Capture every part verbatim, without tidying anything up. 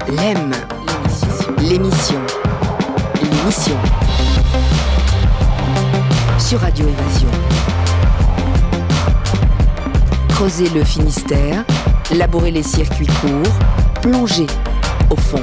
L'E M, l'émission, l'émission, sur Radio Évasion. Creuser le Finistère, labourer les circuits courts, plonger au fond.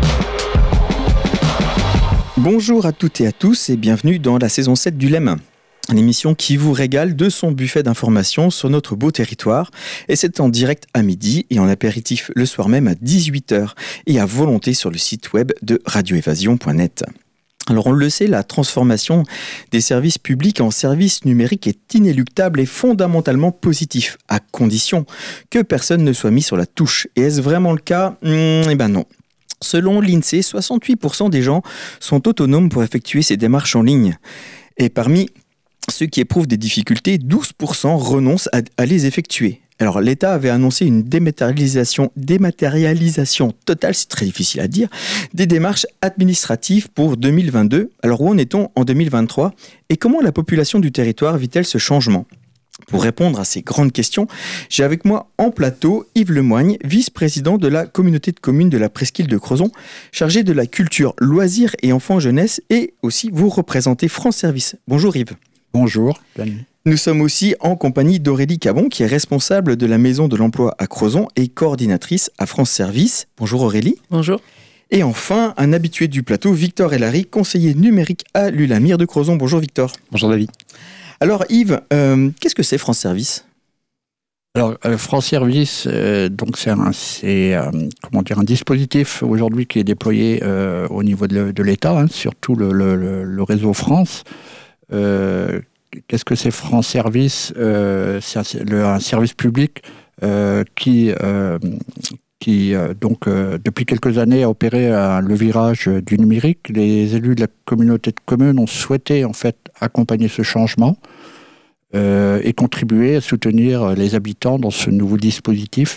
Bonjour à toutes et à tous et bienvenue dans la saison sept du L E M. Une émission qui vous régale de son buffet d'informations sur notre beau territoire. Et c'est en direct à midi et en apéritif le soir même à dix-huit heures et à volonté sur le site web de radio évasion point net. Alors on le sait, la transformation des services publics en services numériques est inéluctable et fondamentalement positif, à condition que personne ne soit mis sur la touche. Et est-ce vraiment le cas ? mmh, Eh ben non. Selon l'INSEE, soixante-huit pour cent des gens sont autonomes pour effectuer ces démarches en ligne. Et parmi ceux qui éprouvent des difficultés, douze pour cent renoncent à, à les effectuer. Alors l'État avait annoncé une dématérialisation, dématérialisation totale, c'est très difficile à dire, des démarches administratives pour deux mille vingt-deux. Alors où en est-on en deux mille vingt-trois ? Et comment la population du territoire vit-elle ce changement ? Pour répondre à ces grandes questions, j'ai avec moi en plateau Yves Lemoigne, vice-président de la communauté de communes de la Presqu'île de Crozon, chargé de la culture, loisirs et enfants jeunesse, et aussi vous représentez France Service. Bonjour Yves. Bonjour. Nous sommes aussi en compagnie d'Aurélie Cabon, qui est responsable de la Maison de l'Emploi à Crozon et coordinatrice à France Service. Bonjour Aurélie. Bonjour. Et enfin, un habitué du plateau, Victor Elary, conseiller numérique à l'Ulamir de Crozon. Bonjour Victor. Bonjour David. Alors Yves, euh, qu'est-ce que c'est France Service ? Alors euh, France Service, euh, donc c'est, un, c'est euh, comment dire, un dispositif aujourd'hui qui est déployé euh, au niveau de, de l'État, hein, sur tout le, le, le réseau France. Euh, qu'est-ce que c'est France Service ? euh, C'est un, le, un service public euh, qui, euh, qui euh, donc euh, depuis quelques années a opéré euh, le virage du numérique. Les élus de la communauté de communes ont souhaité en fait accompagner ce changement euh, et contribuer à soutenir les habitants dans ce nouveau dispositif.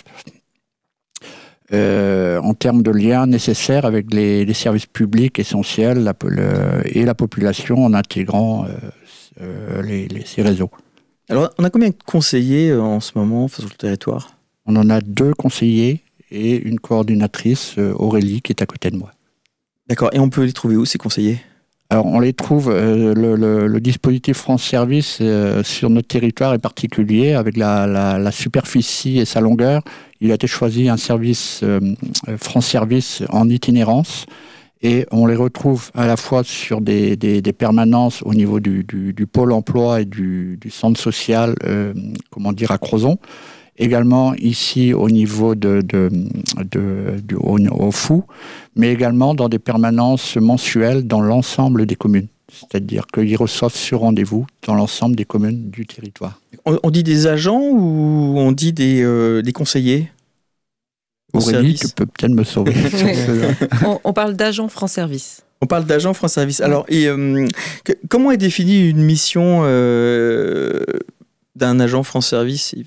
Euh, en termes de liens nécessaires avec les, les services publics essentiels la, le, et la population en intégrant euh, euh, les, les, ces réseaux. Alors, on a combien de conseillers euh, en ce moment sur le territoire ? On en a deux conseillers et une coordinatrice, euh, Aurélie, qui est à côté de moi. D'accord, et on peut les trouver où, ces conseillers ? Alors, on les trouve, euh, le, le, le dispositif France Service euh, sur notre territoire est particulier, avec la, la, la superficie et sa longueur. Il a été choisi un service euh, France Service en itinérance, et on les retrouve à la fois sur des, des, des permanences au niveau du, du, du pôle emploi et du, du centre social, euh, comment dire, à Crozon. Également ici au niveau de, de, de, de au, au Fou, mais également dans des permanences mensuelles dans l'ensemble des communes. C'est-à-dire qu'ils reçoivent sur rendez-vous dans l'ensemble des communes du territoire. On, on dit des agents ou on dit des, euh, des conseillers ? Aurélie, tu peux peut-être me sauver. on, on parle d'agents France Service. On parle d'agents France Service. Alors, et, euh, que, comment est définie une mission euh, d'un agent France Service, Yves ?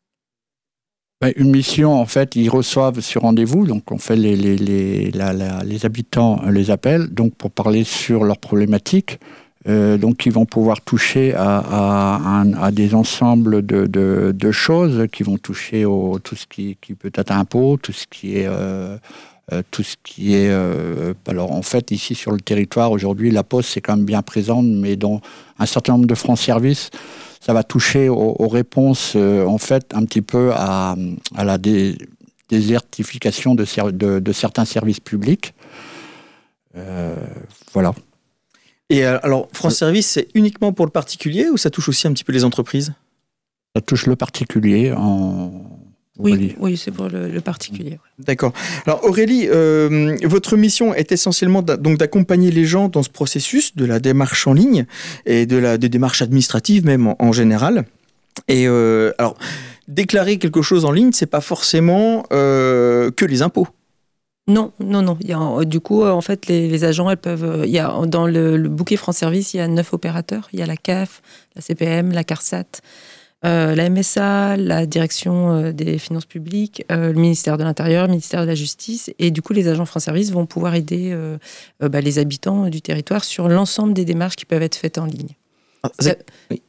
Une mission, en fait, ils reçoivent sur rendez-vous, donc on fait les, les, les, la, la, les habitants les appellent, donc pour parler sur leurs problématiques. Euh, donc ils vont pouvoir toucher à, à, à, à des ensembles de, de, de choses qui vont toucher au tout ce qui, qui peut être impôt, tout ce qui est euh, euh, tout ce qui est euh, alors en fait ici sur le territoire aujourd'hui la Poste c'est quand même bien présente, mais dans un certain nombre de France Service ça va toucher aux, aux réponses euh, en fait un petit peu à, à la dé, désertification de, de, de certains services publics. Euh, voilà. Et alors, France Service, c'est uniquement pour le particulier ou ça touche aussi un petit peu les entreprises ? Ça touche le particulier en... Oui, oui, c'est pour le, le particulier. Ouais. D'accord. Alors Aurélie, euh, votre mission est essentiellement d'a, donc d'accompagner les gens dans ce processus de la démarche en ligne et de la des démarches administratives même en, en général. Et euh, alors, déclarer quelque chose en ligne, c'est pas forcément euh, que les impôts. Non, non, non. Il y a, du coup, en fait, les, les agents, elles peuvent. Il y a dans le, le bouquet France Service, il y a neuf opérateurs. Il y a la C A F, la C P M, la CARSAT, euh, la M S A, la Direction euh, des Finances Publiques, euh, le ministère de l'Intérieur, le ministère de la Justice. Et du coup, les agents France Service vont pouvoir aider euh, euh, bah, les habitants du territoire sur l'ensemble des démarches qui peuvent être faites en ligne. Ah, ça... oui.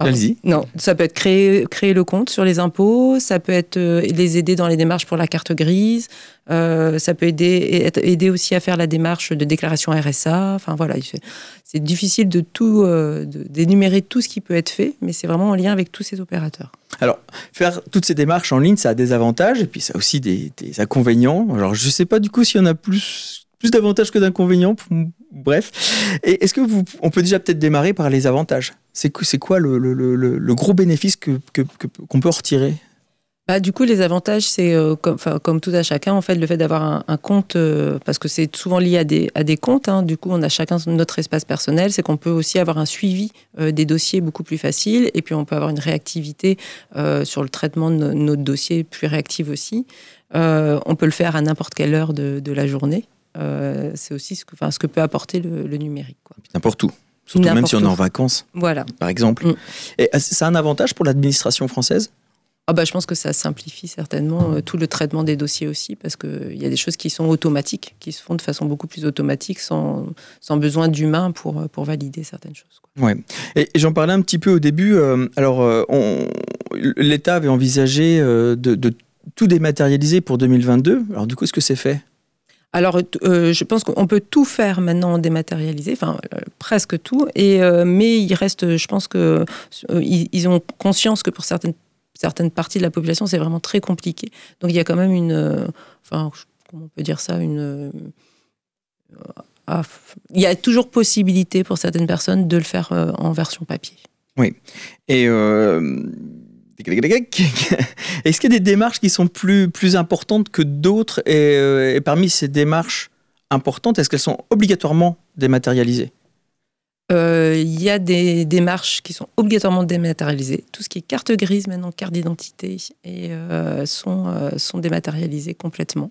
Allez-y. Non, ça peut être créer, créer le compte sur les impôts, ça peut être euh, les aider dans les démarches pour la carte grise, euh, ça peut aider, aider aussi à faire la démarche de déclaration R S A. Enfin voilà, c'est difficile de tout, euh, de, d'énumérer tout ce qui peut être fait, mais c'est vraiment en lien avec tous ces opérateurs. Alors, faire toutes ces démarches en ligne, ça a des avantages et puis ça a aussi des, des inconvénients. Alors, je ne sais pas du coup s'il y en a plus, plus d'avantages que d'inconvénients. Bref, et est-ce que vous, on peut déjà peut-être démarrer par les avantages ? C'est, c'est quoi le, le, le, le gros bénéfice que, que, que, qu'on peut retirer ? Bah, du coup, les avantages, c'est euh, comme, comme tout à chacun, en fait, le fait d'avoir un, un compte, euh, parce que c'est souvent lié à des, à des comptes. Hein, du coup, on a chacun notre espace personnel. C'est qu'on peut aussi avoir un suivi euh, des dossiers beaucoup plus facile, et puis on peut avoir une réactivité euh, sur le traitement de no, notre dossier plus réactive aussi. Euh, on peut le faire à n'importe quelle heure de, de la journée. Euh, c'est aussi ce que, enfin, ce que peut apporter le, le numérique, quoi. N'importe où. Surtout N'importe même si on est où. en vacances, voilà. Par exemple. Mm. Et c'est un avantage pour l'administration française ? Ah bah, je pense que ça simplifie certainement euh, tout le traitement des dossiers aussi, parce qu'il y a des choses qui sont automatiques, qui se font de façon beaucoup plus automatique, sans, sans besoin d'humain pour, pour valider certaines choses, quoi. Ouais. Et, et j'en parlais un petit peu au début. Euh, alors, euh, on, l'État avait envisagé euh, de, de tout dématérialiser pour deux mille vingt-deux. Alors du coup, est-ce que c'est fait ? Alors, euh, je pense qu'on peut tout faire maintenant dématérialisé, enfin euh, presque tout, et, euh, mais il reste, je pense que euh, ils, ils ont conscience que pour certaines, certaines parties de la population, c'est vraiment très compliqué. Donc, il y a quand même une, euh, enfin, comment on peut dire ça, une, euh, ah, il y a toujours possibilité pour certaines personnes de le faire euh, en version papier. Oui, et euh... est-ce qu'il y a des démarches qui sont plus, plus importantes que d'autres et, euh, et parmi ces démarches importantes, est-ce qu'elles sont obligatoirement dématérialisées ? Euh, il y a des démarches qui sont obligatoirement dématérialisées. Tout ce qui est carte grise, maintenant carte d'identité, et, euh, sont, euh, sont dématérialisées complètement.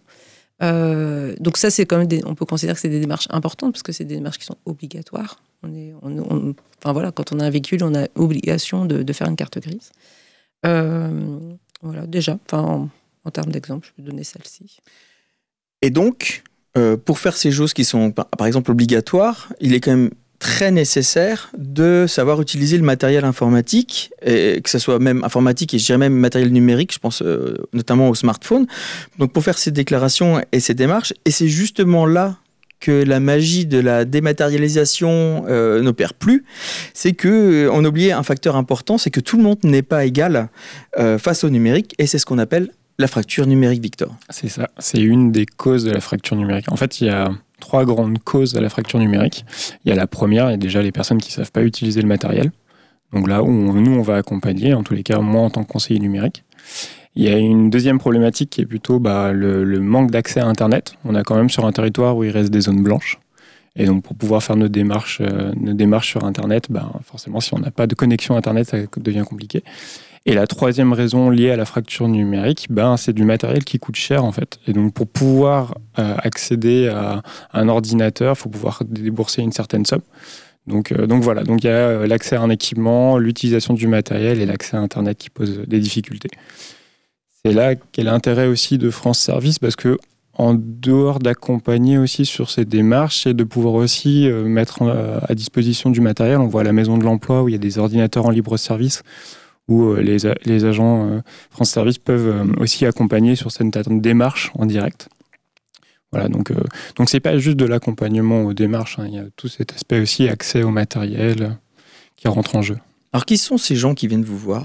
Euh, donc ça, c'est quand même des, on peut considérer que c'est des démarches importantes parce que c'est des démarches qui sont obligatoires. On est, on, on, enfin voilà, quand on a un véhicule, on a obligation de, de faire une carte grise. Euh, voilà, déjà, enfin, en, en termes d'exemple, je peux donner celle-ci. Et donc, euh, pour faire ces choses qui sont, par, par exemple, obligatoires, il est quand même très nécessaire de savoir utiliser le matériel informatique, et que ce soit même informatique et je dirais même matériel numérique, je pense euh, notamment au smartphone. Donc, pour faire ces déclarations et ces démarches, et c'est justement là que la magie de la dématérialisation euh, n'opère plus, c'est qu'on euh, oubliait un facteur important, c'est que tout le monde n'est pas égal euh, face au numérique, et c'est ce qu'on appelle la fracture numérique, Victor. C'est ça, c'est une des causes de la fracture numérique. En fait, il y a trois grandes causes à la fracture numérique. Il y a la première, il y a déjà les personnes qui ne savent pas utiliser le matériel. Donc là, où on, nous, on va accompagner, en tous les cas, moi en tant que conseiller numérique. Il y a une deuxième problématique qui est plutôt bah, le, le manque d'accès à Internet. On a quand même sur un territoire où il reste des zones blanches. Et donc, pour pouvoir faire nos démarches, euh, nos démarches sur Internet, bah, forcément, si on n'a pas de connexion Internet, ça devient compliqué. Et la troisième raison liée à la fracture numérique, bah, c'est du matériel qui coûte cher, en fait. Et donc, pour pouvoir euh, accéder à un ordinateur, il faut pouvoir débourser une certaine somme. Donc, euh, donc voilà, donc il y a euh, l'accès à un équipement, l'utilisation du matériel et l'accès à Internet qui posent des difficultés. C'est là qu'est l'intérêt aussi de France Service, parce que en dehors d'accompagner aussi sur ces démarches, c'est de pouvoir aussi euh, mettre euh, à disposition du matériel. On voit à la Maison de l'Emploi où il y a des ordinateurs en libre service, où euh, les, les agents euh, France Service peuvent euh, aussi accompagner sur certaines démarches en direct. Voilà, donc, euh, donc c'est pas juste de l'accompagnement aux démarches, hein, il y a tout cet aspect aussi, accès au matériel euh, qui rentre en jeu. Alors, qui sont ces gens qui viennent vous voir ?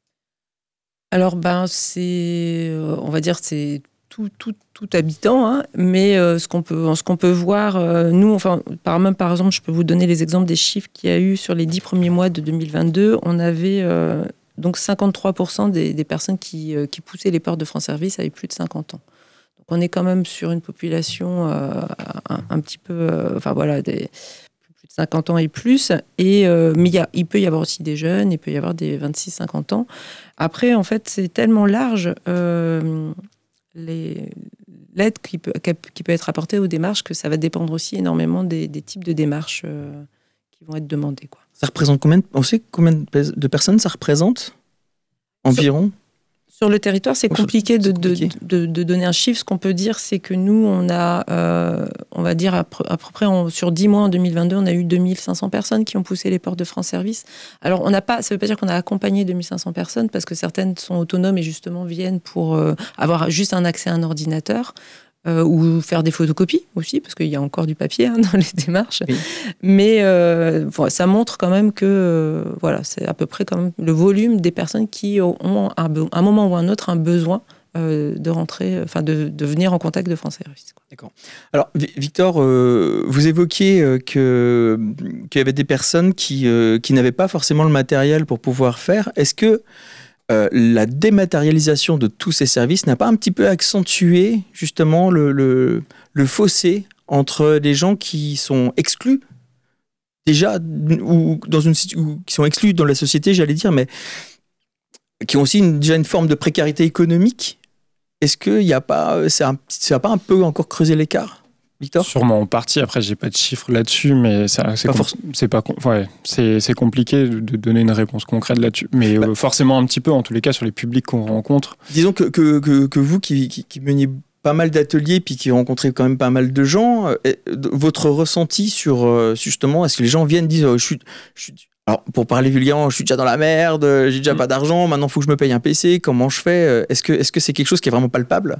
Alors, ben, c'est, euh, on va dire, c'est tout, tout, tout habitant, hein, mais euh, ce qu'on peut, ce qu'on peut voir, euh, nous, enfin, par, même par exemple, je peux vous donner les exemples des chiffres qu'il y a eu sur les dix premiers mois de deux mille vingt-deux. On avait euh, donc cinquante-trois pour cent des, des personnes qui, euh, qui poussaient les portes de France Service avaient plus de cinquante ans. Donc, on est quand même sur une population euh, un, un petit peu, euh, enfin voilà, des plus de cinquante ans et plus. Et, euh, mais il, y a, il peut y avoir aussi des jeunes, il peut y avoir des vingt-six à cinquante ans. Après, en fait, c'est tellement large, euh, les, l'aide qui peut, qui peut être apportée aux démarches, que ça va dépendre aussi énormément des, des types de démarches euh, qui vont être demandées, quoi. Ça représente combien de, on sait combien de personnes ça représente environ Sur le territoire, c'est compliqué, de, compliqué. De, de, de donner un chiffre. Ce qu'on peut dire, c'est que nous, on a, euh, on va dire, à peu, à peu près en, sur dix mois en deux mille vingt-deux, on a eu deux mille cinq cents personnes qui ont poussé les portes de France Service. Alors, on n'a pas, ça ne veut pas dire qu'on a accompagné deux mille cinq cents personnes, parce que certaines sont autonomes et justement viennent pour euh, avoir juste un accès à un ordinateur. Euh, ou faire des photocopies aussi, parce qu'il y a encore du papier hein, dans les démarches. Oui. Mais euh, bon, ça montre quand même que euh, voilà, c'est à peu près quand même le volume des personnes qui ont à un, un moment ou un autre un besoin euh, de rentrer, enfin de, de venir en contact de France Service. D'accord. Alors Victor, euh, vous évoquiez euh, que qu'il y avait des personnes qui euh, qui n'avaient pas forcément le matériel pour pouvoir faire. Est-ce que Euh, la dématérialisation de tous ces services n'a pas un petit peu accentué justement le, le, le fossé entre les gens qui sont exclus déjà ou dans une ou qui sont exclus dans la société, j'allais dire, mais qui ont aussi une, déjà une forme de précarité économique? Est-ce qu'il n'y a pas, ça n'a pas un peu encore creusé l'écart? Victor ? Sûrement en partie. Après, j'ai pas de chiffres là-dessus, mais c'est, c'est, pas com- c'est, pas, ouais, c'est, c'est compliqué de donner une réponse concrète là-dessus. Mais bah, euh, forcément un petit peu, en tous les cas, sur les publics qu'on rencontre. Disons que, que, que, que vous qui, qui, qui meniez pas mal d'ateliers puis qui rencontrez quand même pas mal de gens, euh, votre ressenti sur euh, justement, est-ce que les gens viennent dire oh, je suis, je suis, alors pour parler vulgairement, je suis déjà dans la merde, j'ai déjà mmh. pas d'argent, maintenant il faut que je me paye un P C, comment je fais? Est-ce que, est-ce que c'est quelque chose qui est vraiment palpable?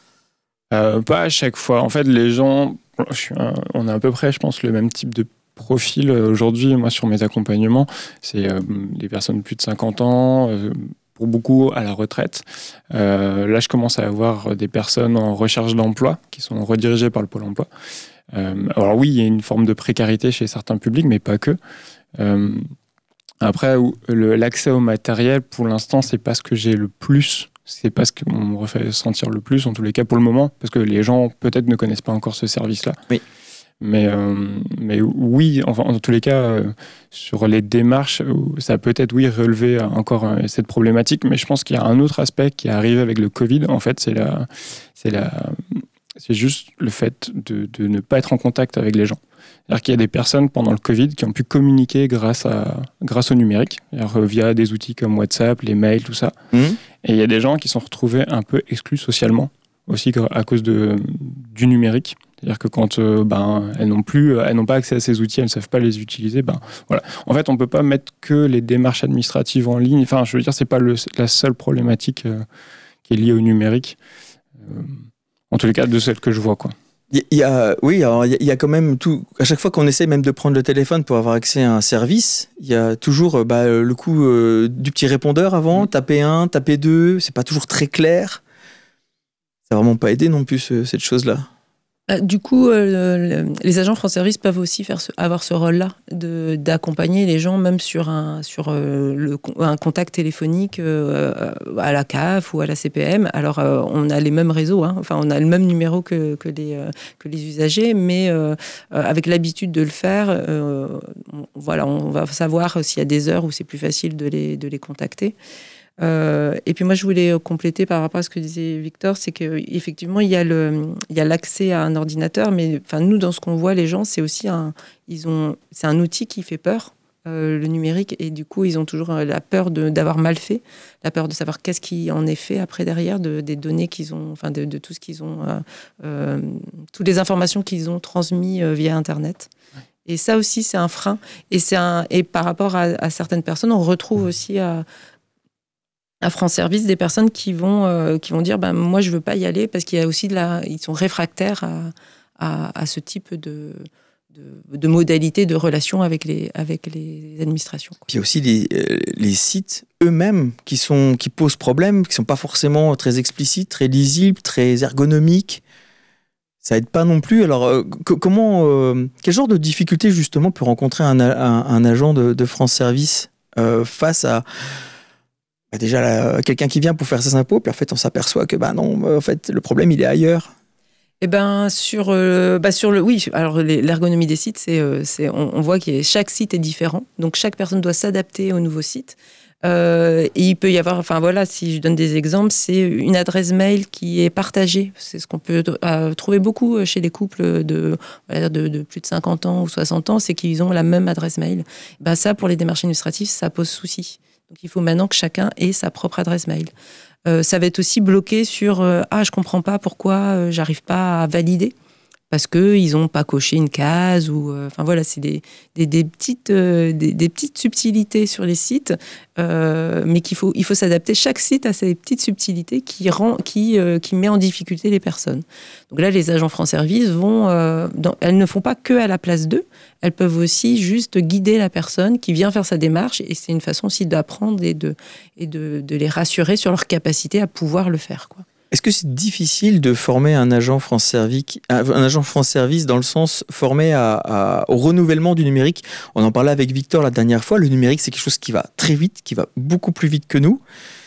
Euh, pas à chaque fois. En fait, les gens, je suis un, on a à peu près, je pense, le même type de profil aujourd'hui. Moi, sur mes accompagnements, c'est euh, des personnes de plus de cinquante ans, euh, pour beaucoup à la retraite. Euh, là, je commence à avoir des personnes en recherche d'emploi qui sont redirigées par le Pôle emploi. Euh, alors oui, il y a une forme de précarité chez certains publics, mais pas que. Euh, après, le, l'accès au matériel, pour l'instant, c'est pas ce que j'ai le plus. C'est pas ce qu'on me refait sentir le plus, en tous les cas pour le moment, parce que les gens peut-être ne connaissent pas encore ce service-là. Oui. Mais, euh, mais oui, enfin, en tous les cas, euh, sur les démarches, ça a peut-être, oui, relevé encore euh, cette problématique, mais je pense qu'il y a un autre aspect qui est arrivé avec le Covid, en fait, c'est, la, c'est, la, c'est juste le fait de, de ne pas être en contact avec les gens. C'est-à-dire qu'il y a des personnes pendant le Covid qui ont pu communiquer grâce, à, grâce au numérique, via des outils comme WhatsApp, les mails, tout ça. Mmh. Et il y a des gens qui sont retrouvés un peu exclus socialement, aussi à cause de, du numérique. C'est-à-dire que quand euh, ben, elles n'ont plus, elles n'ont pas accès à ces outils, elles ne savent pas les utiliser, ben, voilà. En fait, on ne peut pas mettre que les démarches administratives en ligne. Enfin, je veux dire, ce n'est pas le, la seule problématique euh, qui est liée au numérique. Euh, en tous les cas, de celle que je vois, quoi. Il y a, oui, alors il y a quand même tout. À chaque fois qu'on essaie même de prendre le téléphone pour avoir accès à un service, il y a toujours bah, le coup euh, du petit répondeur avant, taper un, taper deux, c'est pas toujours très clair. Ça n'a vraiment pas aidé non plus ce, cette chose-là. Du coup, euh, le, les agents France Service peuvent aussi faire ce, avoir ce rôle-là, de, d'accompagner les gens même sur un, sur, euh, le, un contact téléphonique euh, à la C A F ou à la C P M. Alors, euh, on a les mêmes réseaux, hein. Enfin, on a le même numéro que, que, les, euh, que les usagers, mais euh, avec l'habitude de le faire, euh, on, voilà, on va savoir s'il y a des heures où c'est plus facile de les, de les contacter. Euh, et puis moi, je voulais compléter par rapport à ce que disait Victor, c'est qu'effectivement, il y a le, il y a l'accès à un ordinateur, mais enfin, nous, dans ce qu'on voit, les gens, c'est aussi un, ils ont, c'est un outil qui fait peur, euh, le numérique, et du coup, ils ont toujours la peur de, d'avoir mal fait, la peur de savoir qu'est-ce qui en est fait après derrière, de, des données qu'ils ont, enfin, de, de tout ce qu'ils ont, euh, euh, toutes les informations qu'ils ont transmises euh, via Internet. Et ça aussi, c'est un frein. Et, c'est un, et par rapport à, à certaines personnes, on retrouve aussi à à France Service des personnes qui vont euh, qui vont dire ben moi je veux pas y aller parce qu'il y a aussi de la ils sont réfractaires à à, à ce type de, de de modalités de relation avec les avec les administrations, quoi. Puis il y a aussi les euh, les sites eux-mêmes qui sont qui posent problème, qui sont pas forcément très explicites, très lisibles, très ergonomiques. Ça aide pas non plus. Alors euh, c- comment euh, quel genre de difficultés justement peut rencontrer un un, un agent de, de France Service euh, face à déjà là, quelqu'un qui vient pour faire ses impôts, puis en fait on s'aperçoit que bah non, en fait le problème il est ailleurs. Eh ben sur euh, bah sur le oui, alors les, l'ergonomie des sites, c'est euh, c'est on, on voit que chaque site est différent, donc chaque personne doit s'adapter au nouveau site. Euh, et il peut y avoir, enfin voilà, si je donne des exemples, c'est une adresse mail qui est partagée. C'est ce qu'on peut euh, trouver beaucoup chez les couples de, de, de plus de cinquante ans ou soixante ans, c'est qu'ils ont la même adresse mail. Ben ça, pour les démarches administratives, ça pose souci. Donc il faut maintenant que chacun ait sa propre adresse mail. Euh, ça va être aussi bloqué sur euh, ah, je comprends pas pourquoi euh, j'arrive pas à valider. Parce qu'ils n'ont pas coché une case ou euh, enfin voilà, c'est des, des, des petites euh, des, des petites subtilités sur les sites, euh, mais qu'il faut il faut s'adapter chaque site à ces petites subtilités qui rend qui euh, qui met en difficulté les personnes. Donc là, les agents France Service vont euh, dans, elles ne font pas que à la place d'eux, elles peuvent aussi juste guider la personne qui vient faire sa démarche, et c'est une façon aussi d'apprendre et de et de, de les rassurer sur leur capacité à pouvoir le faire, quoi. Est-ce que c'est difficile de former un agent France Service, un agent France Service dans le sens formé à, à, au renouvellement du numérique? On en parlait avec Victor la dernière fois. Le numérique, c'est quelque chose qui va très vite, qui va beaucoup plus vite que nous.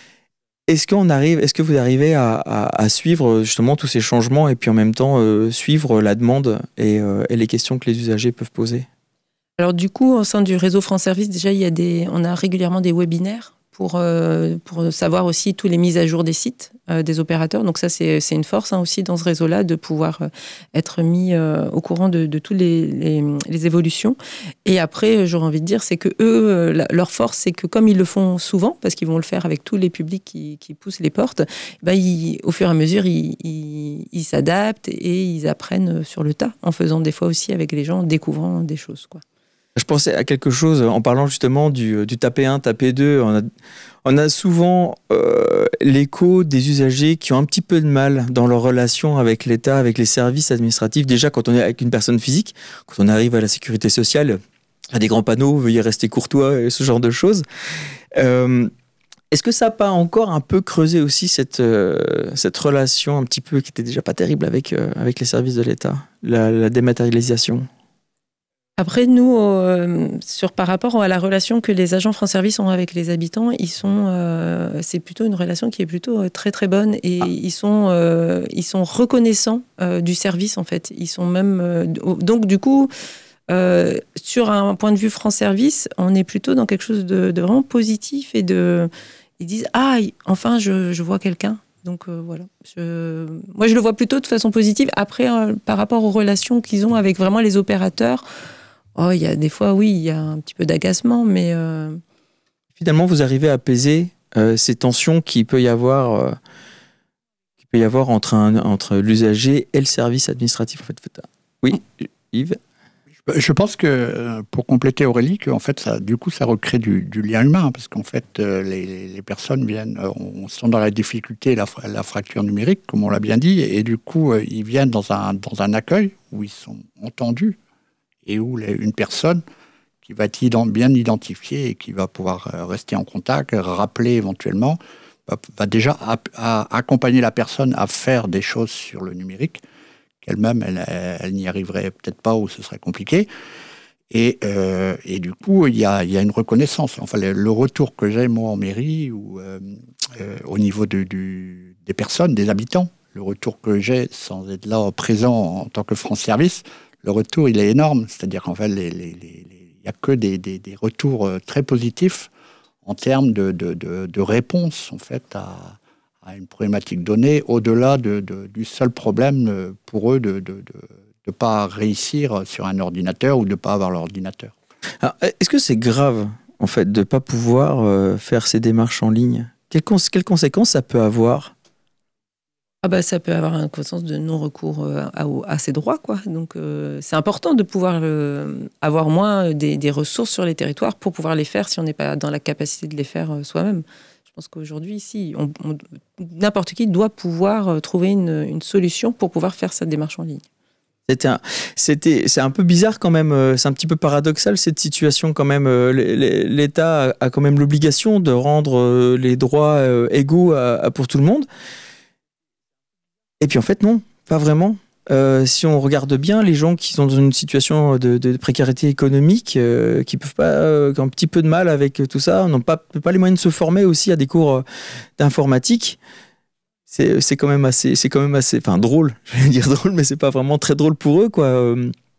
Est-ce qu'on arrive, est-ce que vous arrivez à, à, à suivre justement tous ces changements et puis en même temps euh, suivre la demande et, euh, et les questions que les usagers peuvent poser? Alors du coup, au sein du réseau France Service, déjà, il y a des, on a régulièrement des webinaires pour, euh, pour savoir aussi tous les mises à jour des sites euh, des opérateurs. Donc ça, c'est, c'est une force hein, aussi dans ce réseau-là de pouvoir euh, être mis euh, au courant de, de toutes les, les, les évolutions. Et après, j'aurais envie de dire, c'est que eux, euh, leur force, c'est que comme ils le font souvent, parce qu'ils vont le faire avec tous les publics qui, qui poussent les portes, ben, ils, au fur et à mesure, ils, ils, ils s'adaptent et ils apprennent sur le tas, en faisant des fois aussi avec les gens, en découvrant des choses, quoi. Je pensais à quelque chose en parlant justement du, du taper un, taper deux. On a, on a souvent euh, l'écho des usagers qui ont un petit peu de mal dans leur relation avec l'État, avec les services administratifs. Déjà, quand on est avec une personne physique, quand on arrive à la sécurité sociale, il y a des grands panneaux, veuillez rester courtois et ce genre de choses. Euh, est-ce que ça n'a pas encore un peu creusé aussi cette, euh, cette relation un petit peu qui était déjà pas terrible avec, euh, avec les services de l'État, la, la dématérialisation? Après, nous, euh, sur, par rapport à la relation que les agents France Service ont avec les habitants, ils sont, euh, c'est plutôt une relation qui est plutôt très très bonne et ah. ils sont, euh, ils sont reconnaissants euh, du service en fait. Ils sont même, euh, donc du coup, euh, sur un point de vue France Service, on est plutôt dans quelque chose de, de vraiment positif et de, ils disent ah enfin je, je vois quelqu'un. Donc euh, voilà, je, moi je le vois plutôt de façon positive. Après, euh, par rapport aux relations qu'ils ont avec vraiment les opérateurs. Oh, il y a des fois, oui, il y a un petit peu d'agacement, mais... Euh... Finalement, vous arrivez à apaiser euh, ces tensions qu'il peut y avoir, euh, qu'il peut y avoir entre, un, entre l'usager et le service administratif. En fait. Oui, Yves ? Je pense que, pour compléter Aurélie, que, en fait, ça, du coup, ça recrée du, du lien humain, parce qu'en fait, les, les personnes viennent, on, sont dans la difficulté, la, la fracture numérique, comme on l'a bien dit, et du coup, ils viennent dans un, dans un accueil où ils sont entendus, et où une personne qui va être bien identifiée et qui va pouvoir rester en contact, rappeler éventuellement, va déjà accompagner la personne à faire des choses sur le numérique, qu'elle-même, elle, elle n'y arriverait peut-être pas ou ce serait compliqué. Et, euh, et du coup, il y a, y a une reconnaissance. Enfin, le, le retour que j'ai, moi, en mairie, ou euh, euh, au niveau de, du, des personnes, des habitants, le retour que j'ai, sans être là présent en tant que France Service, le retour, il est énorme. C'est-à-dire qu'en fait, il n'y a que des, des, des retours très positifs en termes de, de, de, de réponse, en fait, à, à une problématique donnée, au-delà de, de, du seul problème pour eux de ne de, de pas réussir sur un ordinateur ou de ne pas avoir l'ordinateur. Alors, est-ce que c'est grave, en fait, de ne pas pouvoir euh, faire ces démarches en ligne ? Quelles, cons- quelles conséquences ça peut avoir ? Ah bah, ça peut avoir un sens de non-recours à, à ses droits, quoi. Donc, euh, c'est important de pouvoir euh, avoir moins des, des ressources sur les territoires pour pouvoir les faire si on n'est pas dans la capacité de les faire euh, soi-même. Je pense qu'aujourd'hui, ici, on, on, n'importe qui doit pouvoir euh, trouver une, une solution pour pouvoir faire sa démarche en ligne. C'était un, c'était, c'est un peu bizarre quand même, euh, c'est un petit peu paradoxal cette situation quand même. Euh, L'État a, a quand même l'obligation de rendre euh, les droits euh, égaux à, à pour tout le monde. Et puis en fait, non, pas vraiment. Euh, si on regarde bien, les gens qui sont dans une situation de, de précarité économique, euh, qui peuvent pas, euh, qui ont un petit peu de mal avec tout ça, n'ont pas, pas les moyens de se former aussi à des cours d'informatique. C'est, c'est quand même assez, c'est quand même assez, enfin drôle. Je vais dire drôle, mais c'est pas vraiment très drôle pour eux, quoi.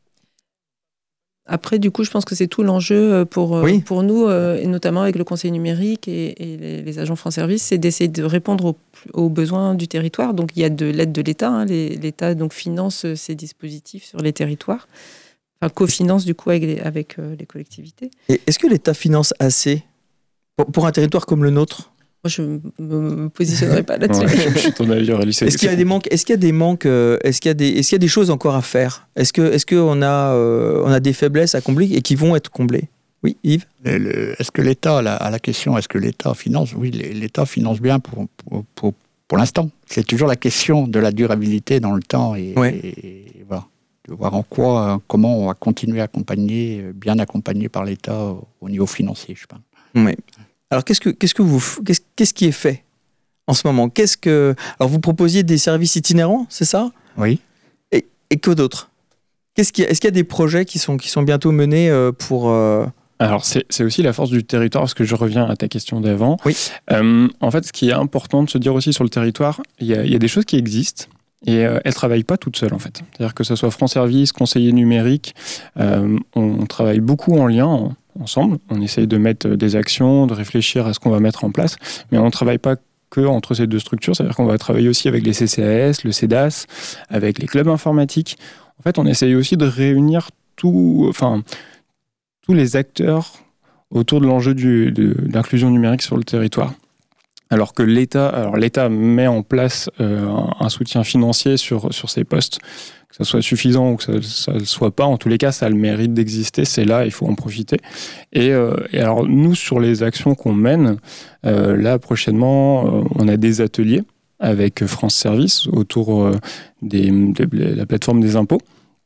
Après, du coup, je pense que c'est tout l'enjeu pour, oui. pour nous, euh, et notamment avec le Conseil numérique et, et les, les agents France Service, c'est d'essayer de répondre aux, aux besoins du territoire. Donc, il y a de l'aide de l'État. Hein. Les, L'État donc, finance ces dispositifs sur les territoires. Enfin, cofinance, du coup, avec les, avec, euh, les collectivités. Et est-ce que l'État finance assez pour, pour un territoire comme le nôtre ? je ne me positionnerai pas là-dessus. Ouais, je suis ton avis, Aurélie. Est-ce qu'il y a des manques, est-ce qu'il y a des manques, euh, est-ce qu'il y a des, est-ce qu'il y a des choses encore à faire? Est-ce que, est-ce qu'on a, euh, on a des faiblesses à combler et qui vont être comblées? Oui, Yves. Le, le, est-ce que l'État, la, à la question, est-ce que l'État finance? Oui, l'État finance bien pour, pour, pour, pour l'instant. C'est toujours la question de la durabilité dans le temps et, ouais. et, et voilà, de voir en quoi, comment on va continuer à accompagner, bien accompagné par l'État au, au niveau financier, je pense. Oui. Alors, qu'est-ce que, qu'est-ce que vous, qu'est-ce, qu'est-ce qui est fait en ce moment? Qu'est-ce que, alors, vous proposiez des services itinérants, c'est ça? Oui. Et, et que d'autres? Qu'est-ce qu'il y a, est-ce qu'il y a des projets qui sont, qui sont bientôt menés euh, pour... Euh... Alors, c'est, c'est aussi la force du territoire, parce que je reviens à ta question d'avant. Oui. Euh, en fait, ce qui est important de se dire aussi sur le territoire, il y a, il y a des choses qui existent, et euh, elles ne travaillent pas toutes seules, en fait. C'est-à-dire que ce soit France Service, conseiller numérique, euh, on, on travaille beaucoup en lien, en, ensemble. On essaye de mettre des actions, de réfléchir à ce qu'on va mettre en place, mais on ne travaille pas que entre ces deux structures, c'est-à-dire qu'on va travailler aussi avec les C C A S, le CEDAS, avec les clubs informatiques. En fait, on essaye aussi de réunir tout, enfin, tous les acteurs autour de l'enjeu du, de, de l'inclusion numérique sur le territoire. Alors que l'État, alors l'État met en place euh, un, un soutien financier sur, sur ces postes, que ça soit suffisant ou que ça ne soit pas, en tous les cas, ça a le mérite d'exister, c'est là, il faut en profiter. Et, euh, et alors, nous, sur les actions qu'on mène, euh, là, prochainement, euh, on a des ateliers avec France Service autour euh, des, de la plateforme des impôts.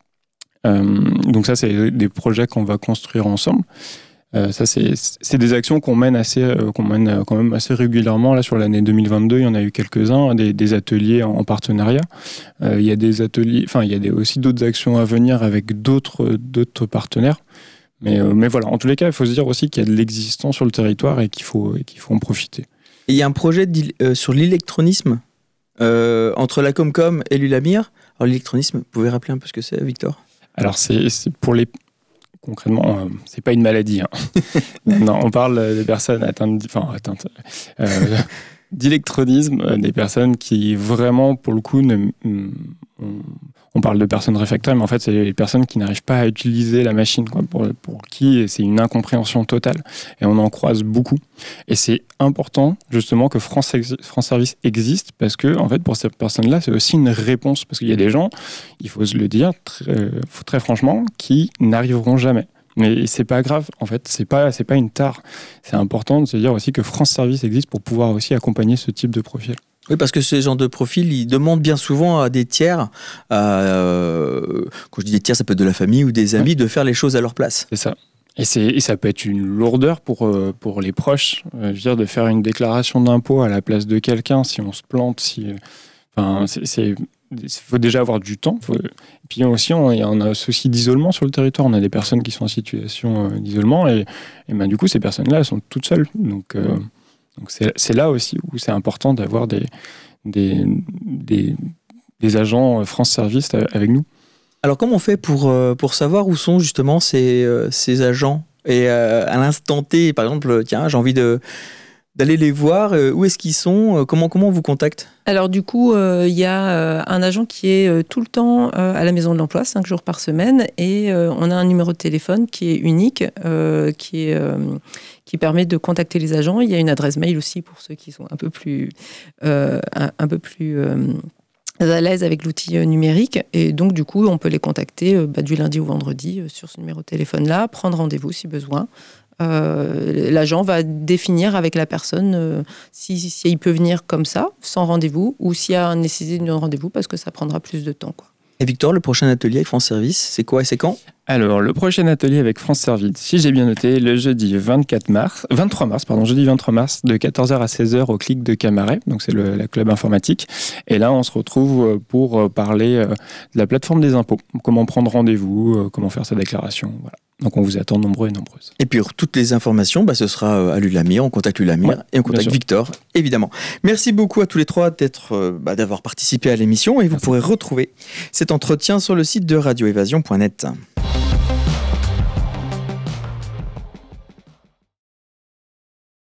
Euh, donc ça, c'est des projets qu'on va construire ensemble. Euh, ça, c'est, c'est des actions qu'on mène, assez, euh, qu'on mène quand même assez régulièrement. Là, sur l'année deux mille vingt-deux, il y en a eu quelques-uns, des, des ateliers en, en partenariat. Euh, il y a des ateliers, enfin, il y a des, aussi d'autres actions à venir avec d'autres, d'autres partenaires. Mais, euh, mais voilà, en tous les cas, il faut se dire aussi qu'il y a de l'existant sur le territoire et qu'il faut, et qu'il faut en profiter. Et il y a un projet euh, sur l'électronisme euh, entre la Comcom et l'ULAMIR. Alors, l'électronisme, vous pouvez rappeler un peu ce que c'est, Victor? Alors, c'est, c'est pour les... Concrètement, euh, c'est pas une maladie. Hein. Non, on parle des personnes atteintes, enfin, atteintes euh, d'électronisme, euh, des personnes qui vraiment, pour le coup, ne, on, on parle de personnes réfractaires, mais en fait, c'est les personnes qui n'arrivent pas à utiliser la machine, quoi, pour, pour qui c'est une incompréhension totale. Et on en croise beaucoup. Et c'est important, justement, que France, France Service existe, parce que, en fait, pour ces personnes-là, c'est aussi une réponse. Parce qu'il y a des gens, il faut se le dire très, très franchement, qui n'arriveront jamais. Mais c'est pas grave, en fait, c'est pas, c'est pas une tare. C'est important de se dire aussi que France Service existe pour pouvoir aussi accompagner ce type de profil. Oui, parce que ce genre de profil, il demande bien souvent à des tiers, euh, quand je dis des tiers, ça peut être de la famille ou des amis, ouais, de faire les choses à leur place. C'est ça. Et, c'est, et ça peut être une lourdeur pour, pour les proches, je veux dire, de faire une déclaration d'impôt à la place de quelqu'un, si on se plante, si... Enfin, c'est... c'est il faut déjà avoir du temps. Faut... Et puis aussi, on, il y a un souci d'isolement sur le territoire. On a des personnes qui sont en situation euh, d'isolement et, et ben, du coup, ces personnes-là, elles sont toutes seules. Donc, euh, donc c'est, c'est là aussi où c'est important d'avoir des, des, des, des agents France Service avec nous. Alors, comment on fait pour, pour savoir où sont justement ces, ces agents? Et euh, à l'instant T, par exemple, tiens, j'ai envie de... d'aller les voir, euh, où est-ce qu'ils sont, euh, comment, comment on vous contacte? Alors du coup, il euh, y a euh, un agent qui est euh, tout le temps euh, à la Maison de l'Emploi, cinq jours par semaine, et euh, on a un numéro de téléphone qui est unique, euh, qui, est, euh, qui permet de contacter les agents. Il y a une adresse mail aussi pour ceux qui sont un peu plus, euh, un, un peu plus euh, à l'aise avec l'outil numérique, et donc du coup, on peut les contacter euh, bah, du lundi au vendredi euh, sur ce numéro de téléphone-là, prendre rendez-vous si besoin. Euh, l'agent va définir avec la personne euh, si, si il peut venir comme ça, sans rendez-vous, ou s'il y a une nécessité de rendez-vous, parce que ça prendra plus de temps, quoi. Et Victor, le prochain atelier avec France Service, c'est quoi et c'est quand? Alors, le prochain atelier avec France Service, si j'ai bien noté, le jeudi vingt-quatre mars, vingt-trois mars, pardon, jeudi vingt-trois mars, de quatorze heures à seize heures au Clic de Camaret, donc c'est le la club informatique. Et là, on se retrouve pour parler de la plateforme des impôts, comment prendre rendez-vous, comment faire sa déclaration, voilà. Donc on vous attend nombreux et nombreuses. Et puis pour toutes les informations, bah, ce sera à l'ULAMIR, on contacte l'ULAMIR, ouais, et on contacte Victor, évidemment. Merci beaucoup à tous les trois d'être, bah, d'avoir participé à l'émission, et vous Merci. Pourrez retrouver cet entretien sur le site de radio évasion point net.